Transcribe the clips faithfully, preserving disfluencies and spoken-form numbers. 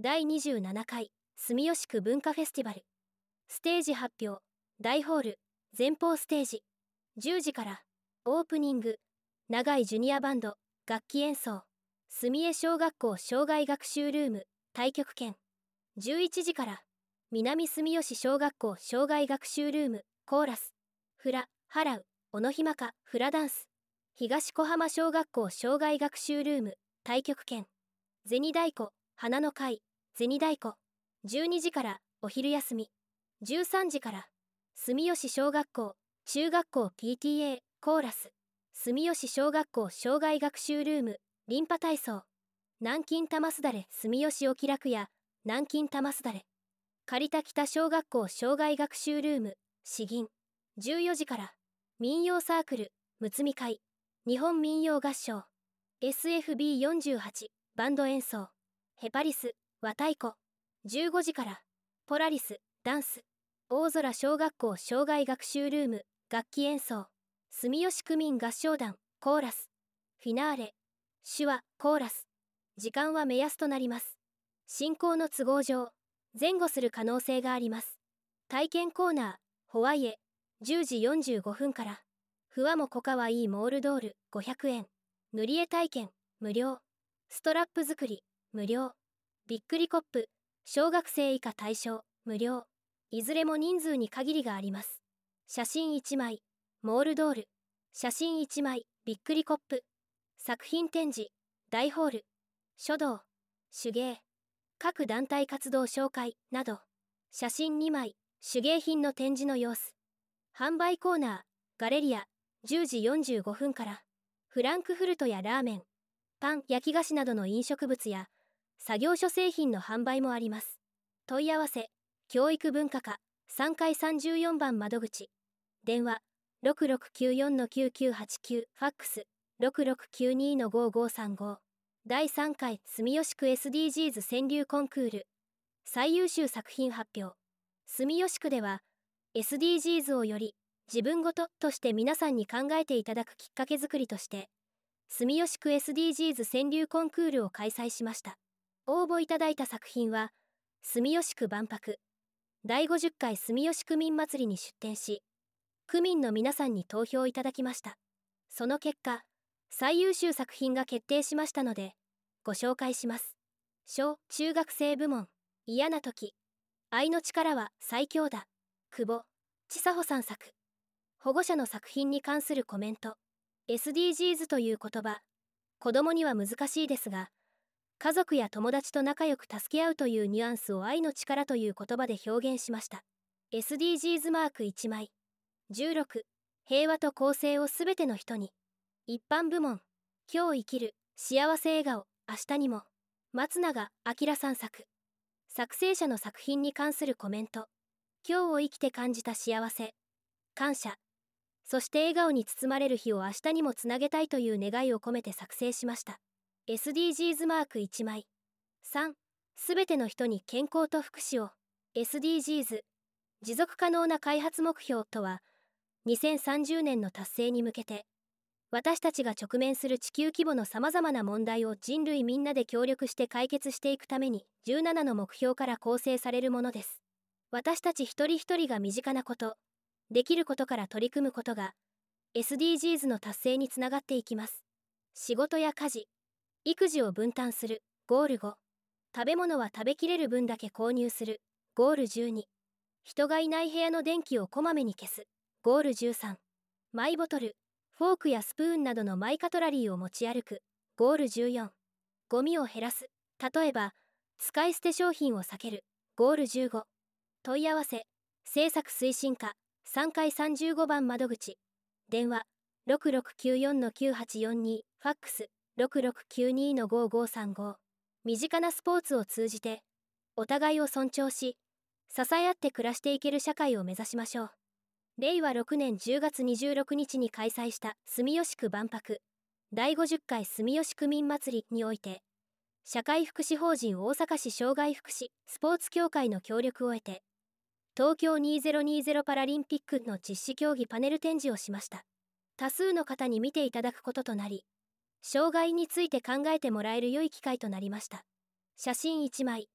だいにじゅうななかい住吉区文化フェスティバル。ステージ発表。大ホール前方ステージじゅうじからオープニング。長井ジュニアバンド楽器演奏。住江小学校障害学習ルーム太極拳。じゅういちじから南住吉小学校障害学習ルームコーラス。フラ払う小野ひまかフラダンス。東小浜小学校障害学習ルーム太極拳。銭太鼓花の会銭太鼓。じゅうにじからお昼休み。じゅうさんじから住吉小学校中学校 ピーティーエー コーラス。住吉小学校障害学習ルームリンパ体操。南京玉すだれ住吉お気楽屋南京玉すだれ。借田北小学校障害学習ルーム詩吟。じゅうよじから民謡サークルむつみ会日本民謡合唱。 エスエフビーよんじゅうはち バンド演奏。ヘパリス和太鼓。じゅうごじからポラリスダンス。大空小学校障害学習ルーム楽器演奏。住吉区民合唱団コーラス。フィナーレ手話コーラス。時間は目安となります。進行の都合上前後する可能性があります。体験コーナーホワイエじゅうじよんじゅうごふんから。ふわもこかわいいモールドールごひゃくえん。塗り絵体験無料。ストラップ作り無料。びっくりコップ小学生以下対象無料。いずれも人数に限りがあります。写真いちまいモールドール。写真いちまいびっくりコップ。作品展示大ホール書道手芸各団体活動紹介など。写真にまい手芸品の展示の様子。販売コーナーガレリアじゅうじよんじゅうごふんから。フランクフルトやラーメンパン焼き菓子などの飲食物や作業所製品の販売もあります。問い合わせ教育文化課さんがいさんじゅうよんばん窓口。電話 ろくろくきゅうよんのきゅうきゅうはちきゅう ファックス ろくろくきゅうにのごごさんご。だいさんかい住吉区 エスディージーズ 川柳コンクール最優秀作品発表。住吉区では エスディージーズ をより自分ごととして皆さんに考えていただくきっかけづくりとして住吉区 エスディージーズ 川柳コンクールを開催しました。応募いただいた作品は住吉区万博だいごじゅっかい住吉区民祭りに出展し区民の皆さんに投票いただきました。その結果最優秀作品が決定しましたのでご紹介します。小中学生部門嫌な時愛の力は最強だ久保千佐穂さん作。保護者の作品に関するコメント。 エスディージーズ という言葉子供には難しいですが家族や友達と仲良く助け合うというニュアンスを愛の力という言葉で表現しました。 エスディージーズ マークいちまい。じゅうろく平和と公正をすべての人に。一般部門今日生きる幸せ笑顔明日にも松永明さん作。作成者の作品に関するコメント。今日を生きて感じた幸せ感謝そして笑顔に包まれる日を明日にもつなげたいという願いを込めて作成しました。 エスディージーズ マークいちまい。さんすべての人に健康と福祉を。 エスディージーズ 持続可能な開発目標とはにせんさんじゅうねんの達成に向けて私たちが直面する地球規模のさまざまな問題を人類みんなで協力して解決していくためにじゅうななの目標から構成されるものです。私たち一人一人が身近なことできることから取り組むことが エスディージーズ の達成につながっていきます。仕事や家事育児を分担するゴールご。食べ物は食べきれる分だけ購入するゴールじゅうに。人がいない部屋の電気をこまめに消すゴールじゅうさん。マイボトルフォークやスプーンなどのマイカトラリーを持ち歩くゴールじゅうよん。ゴミを減らす例えば使い捨て商品を避けるゴールじゅうご。問い合わせ制作推進課さんがいさんじゅうごばん窓口。電話 ろくろくきゅうよんのきゅうはちよんに。ファックス ろくろくきゅうにのごごさんご。身近なスポーツを通じてお互いを尊重し支え合って暮らしていける社会を目指しましょう。れいわろくねんじゅうがつにじゅうろくにちに開催した住吉区万博だいごじゅっかい住吉区民祭りにおいて社会福祉法人大阪市障害福祉スポーツ協会の協力を得て東京にせんにじゅうパラリンピックの実施競技パネル展示をしました。多数の方に見ていただくこととなり障害について考えてもらえる良い機会となりました。写真いちまい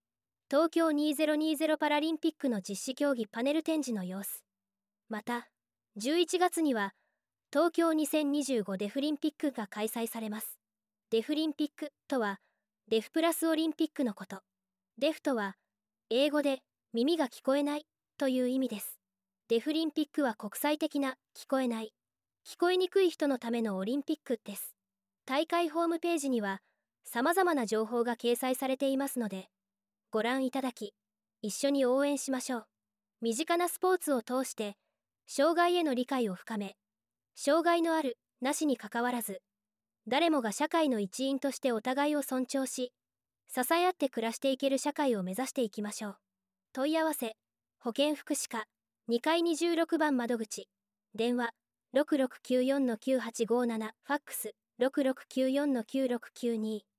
東京にせんにじゅうパラリンピックの実施競技パネル展示の様子。また、じゅういちがつには、東京にせんにじゅうごデフリンピックが開催されます。デフリンピックとは、デフプラスオリンピックのこと。デフとは、英語で耳が聞こえないという意味です。デフリンピックは国際的な聞こえない、聞こえにくい人のためのオリンピックです。大会ホームページには、様々な情報が掲載されていますので、ご覧いただき、一緒に応援しましょう。身近なスポーツを通して、障害への理解を深め、障害のある、なしにかかわらず、誰もが社会の一員としてお互いを尊重し、支え合って暮らしていける社会を目指していきましょう。問い合わせ、保健福祉課、にかいにじゅうろくばん窓口、電話、ろくろくきゅうよんのきゅうはちごーなな、ファックス、ろくろくきゅうよんのきゅうろくきゅうに。